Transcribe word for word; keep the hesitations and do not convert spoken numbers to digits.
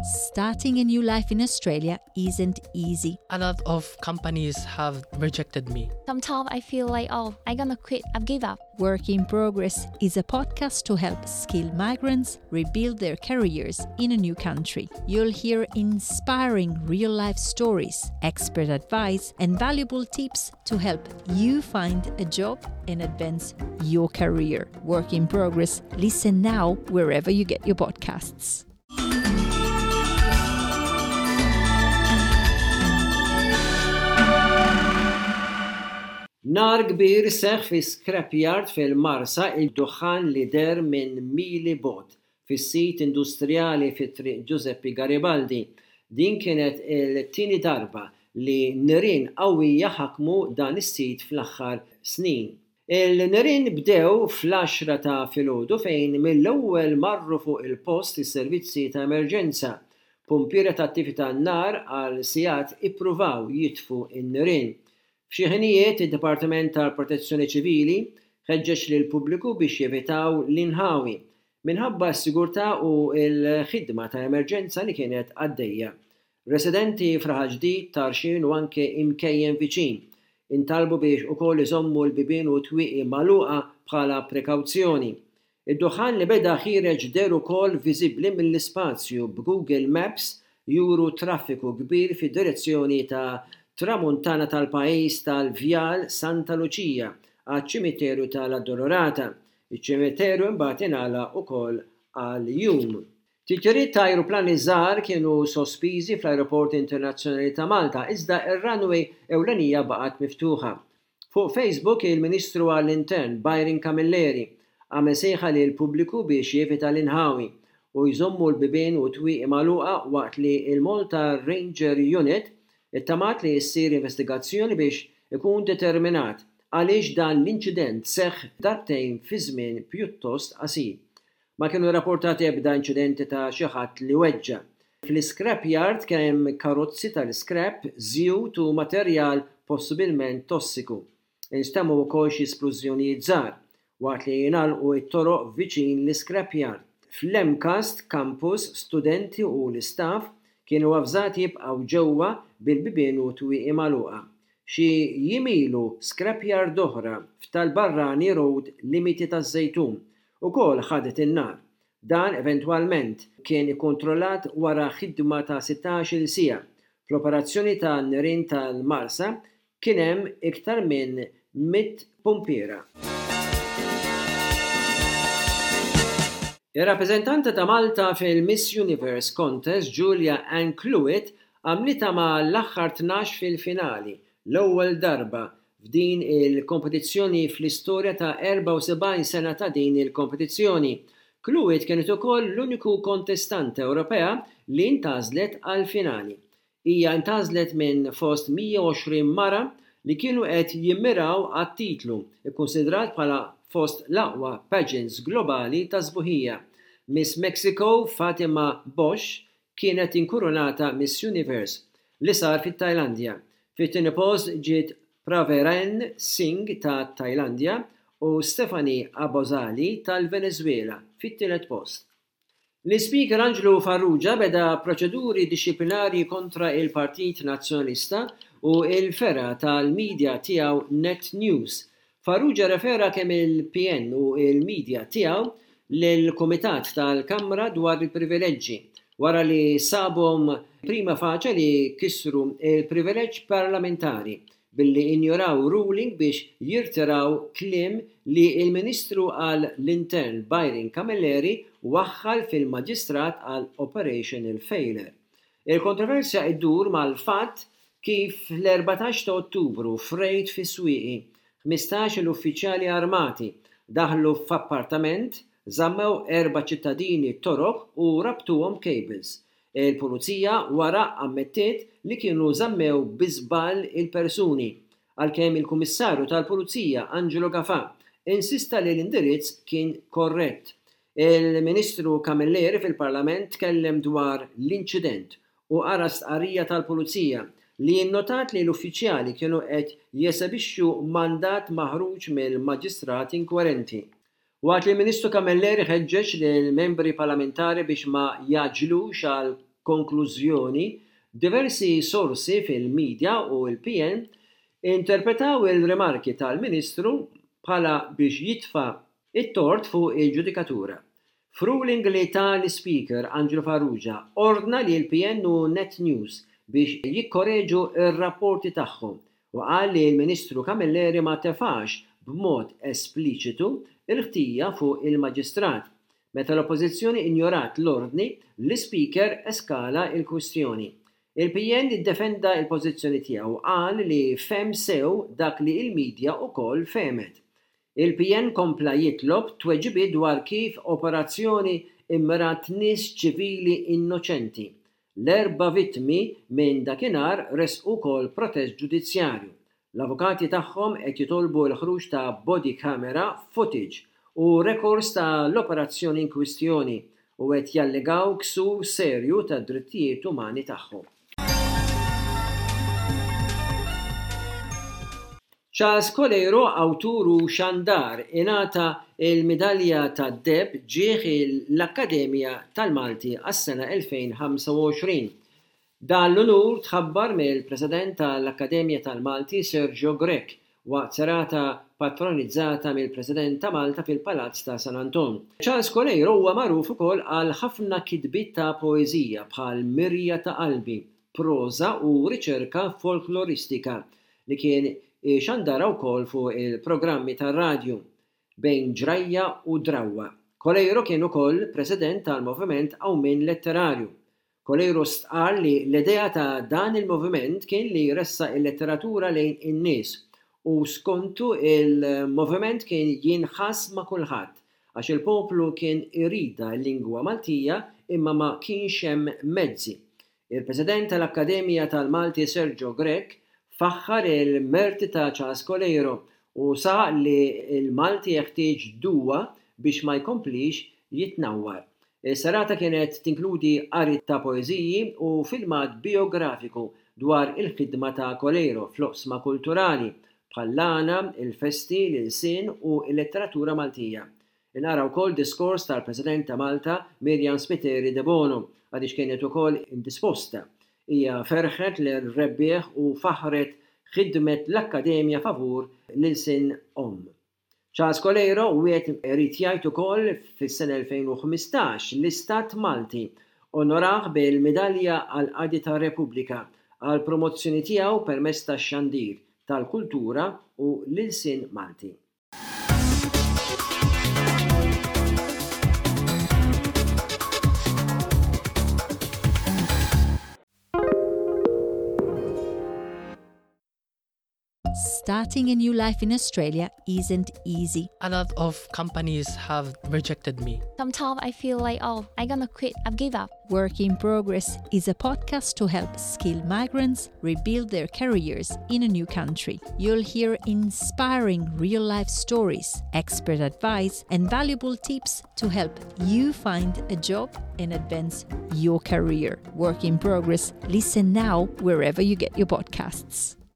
Starting a new life in Australia isn't easy. A lot of companies have rejected me. Sometimes I feel like, oh, I'm gonna quit, I've give up. Work in Progress is a podcast to help skilled migrants rebuild their careers in a new country. You'll hear inspiring real-life stories, expert advice, and valuable tips to help you find a job and advance your career. Work in Progress. Listen now wherever you get your podcasts. Nar kbir seħ fi scrapyard fil-Marsa il-duħan li der minn mili bot fis-sit industrijali fit-triq Giuseppe Garibaldi. Din kienet il-tieni darba li nirien qawwija ħakmu dan is-sit fl-aħħar snin. Il-nirien bdew fl-għaxra ta' filgħodu fejn mill-ewwel marru fuq il-post is-servizzi ta' emerġenza. Pumpiera ta' attività n-nar għal sigħat ippruvaw jitfu in-nirien. F'xi ħinijiet id-Dipartiment tal-Protezzjoni Ċivili ħeġġeġ lil pubbliku biex jevitaw l-inħawi minħabba s-sigurtà u l-ħidma ta' emerġenza li kienet għaddejja. Residenti f'Raħal Ġdid, Tarxin u anke imkejjen viċin intalbu biex ukoll iżommu l-bibien u twieqi magħluqa bħala prekawzjoni. Id-duħan li beda ħireġ der ukoll viżibbli mill-ispazju b'Google Maps juru traffiku kbir fid-direzzjoni ta' tramuntana tal-pajjiż tal-Vjal Santa Lucia għaċ-ċimiteru tal-Addolorata. Iċ-ċimiteru imbagħad ingħalaq ukoll għal-jum. Titjiriet ta' ajruplani żgħar kienu sospiżi fl-Ajruport Internazzjonali ta' Malta iżda ir-runway ewlenija baqgħet miftuħa. Fuq Facebook il-Ministru għall-Intern Byron Camilleri għamel sejħa lil pubbliku biex jevita l-inħawi u jżommu l-bibien u twieqi magħluqa waqt li il-Malta Ranger Unit it-tamat li jissir investigazzjoni biex ikun determinat għaliex dan l-inċident seħħ darbtejn fi żmien pjuttost qasir. Ma kienu rapportati ebda inċidenti ta' xi ħadd li weġġa. Fl-scrap yard kien hemm karozzi tal-scrap, żjud u materjal possibilment tossiku. Instemmu wkoll xi splużjonijiet żgħar waqt li jingħalqu t-toroq viċin l-scrap yard. Fl-Emcast campus studenti u l-istaff kienu għafżati jibqgħu ġewwa bil-bibien u twieqi magħluqa. Xi jimilu scrapyard oħra f'Tal-Barrani Road limiti taż-Żejtun ukoll ħadet in-nar. Dan eventwalment kien ikkontrollat wara ħidma ta' sittax-il siegħa. Fl-operazzjoni ta' nirien tal-Marsa kien hemm iktar minn miet pumpiera. Ir-rappreżentanta ta' Malta fil-Miss Universe Contest, Julia Ann Cluett, għamlita ma' l-aħħar tnax fil-finali, l-ewwel darba f'din il-kompetizzjoni fl-istorja ta' erba' u sebgħin sena ta' din il-kompetizzjoni. Cluett kienet ukoll l-uniku kontestanta Ewropea li ntażlet għall-finali. Hija ntażlet minn fost mija u għoxrin mara li kienu qed jimmiraw għat-titlu, ikkunsidrat bħala fost l-aqwa pageants globali ta' sbuħija. Miss Mexico Fatima Bosch kienet inkurunata Miss Universe li sar fit-Tajlandja. Fit-tieni post ġiet Praveren Singh ta' Tajlandja u Stephanie Abozali tal-Venezuela fit-tielet post. L-Speaker Angelo Farrugia beda proċeduri disciplinari kontra il-Partit Nazzjonalista u il-fera tal-medja tiegħu Net News. Farrugia refera kemm il-P N u il-medja tiegħu lill-Kumitat tal-Kamra dwar il-privileġġi wara li sabhom prima faċa li kisru il-privileġġ parlamentari billi injoraw ruling biex jirtiraw kliem li il-Ministru għal l-Intern Byron Camilleri waħħal fil-Maġistrat għal Operational Failure. Il-kontroversja iddur mal-fatt kif l-erbatax ta' Ottubru frejt fi swieqi ħmistax l-uffiċjali armati daħlu f'appartament, żammew erba' ċittadini toroq u rabtuhom cables. Il-pulizija wara ammettiet li kienu żammew biżball il-persuni, għalkemm il-Kummissarju tal-Pulizija Angelo Gafà insista li l-indirizz kien korrett. Il-Ministru Camilleri fil-Parlament tkellem dwar l-inċident u ara stqarrija tal-Pulizija li innotat li l-uffiċjali kienu qed jesebixxu mandat maħruġ mill-maġistrat inkwerenti. Waqt li l-Ministru Camilleri ħeġġeġ lill membri parlamentari biex ma jaġlux għal konklużjoni, diversi sorsi fil-medja u l-P N interpretaw il-remarki tal-Ministru bħala biex jitfa' it-tort fuq il-ġudikatura. F'ruling li tal-Speaker Angelo Farrugia ordna li l-P N u Net News biex jikkoreġu ir-rapporti tagħhom u qal li l-Ministru Camilleri ma tefax b'mod espliċitu il-ħtija fuq il-Maġistrat. Meta l-Oppożizzjoni injorat l-ordni, l-Speaker eskala il-kwistjoni. Il-P N iddefenda il-pożizzjoni tiegħu qal li fem sew dak li l-medja wkoll femet. Il-P N kompla jitlob tweġibiet dwar kif operazzjoni immirat nies ċivili innoċenti. L-erba' vittmi minn dakinhar resqu wkoll protest ġudizzjarju. L-avukati tagħhom qed jitolbu l-ħruġ ta' body camera footage u records ta' l-operazzjoni in kwistjoni u qed jallegaw ksur serju ta' drittijiet umani tagħhom. Charles Colero, awtur u xandar, ingħata il-medalja ta' Deb ġieħ l-Akkademja tal-Malti għas-sena elfejn u ħamsa u għoxrin. Dan l-onur tħabbar mill-President tal-Akkademja tal-Malti Sergio Grech waqt serata patronizzata mill-President ta' Malta fil-Palazz ta' San Anton. Charles Colero huwa magħruf ukoll għal ħafna kitbiet ta' poeżija bħal Mirja ta' qalbi, proża u riċerka folkloristika li kien xandara wkoll fuq il-programmi tar-radju bejn ġrajja u drawwa. Colero kien ukoll President tal-Moviment Awmin Letterarju. Colero stqar li l-idea ta' dan il-moviment kien li jressa il-letteratura lejn in-nies u skontu il-moviment kien jinħass ma' kulħadd għax il-poplu kien irida l-lingwa Maltija imma ma kienx hemm mezzi. Il-President tal-Akkademja tal-Malti Sergio Grech faħħar il-merti ta' Charles Colero u sa' li il-Malti jeħtieġ duwa biex ma jkomplix jitnawwar. Is-serata kienet tinkludi qari ta' poeżiji u filmat biografiku dwar il-ħidma ta' Colero fl-oqsma kulturali bħall-lana, il-festi, l-sin u l-letteratura Maltija. Inara wkoll diskors tal-President ta' Malta Miriam Spiteri de Bono għaliex kienet ukoll indisposta. Hija ferħet l-rebbieħ u faħret ħidmet l-Akkademja favur l-sin Om. Charles Colero wieħed irid jgħid ukoll fis-sena elfejn u ħmistax l-Istat Malti onoraħ bil-Medalja għal Qadi tar-Repubblika għal promozzjoni tiegħu permezz tax-xandir tal-kultura u l-sin Malti. Starting a new life in Australia isn't easy. A lot of companies have rejected me. Sometimes I feel like, oh, I'm gonna quit. I've given up. Work in Progress is a podcast to help skilled migrants rebuild their careers in a new country. You'll hear inspiring real-life stories, expert advice, and valuable tips to help you find a job and advance your career. Work in Progress. Listen now wherever you get your podcasts.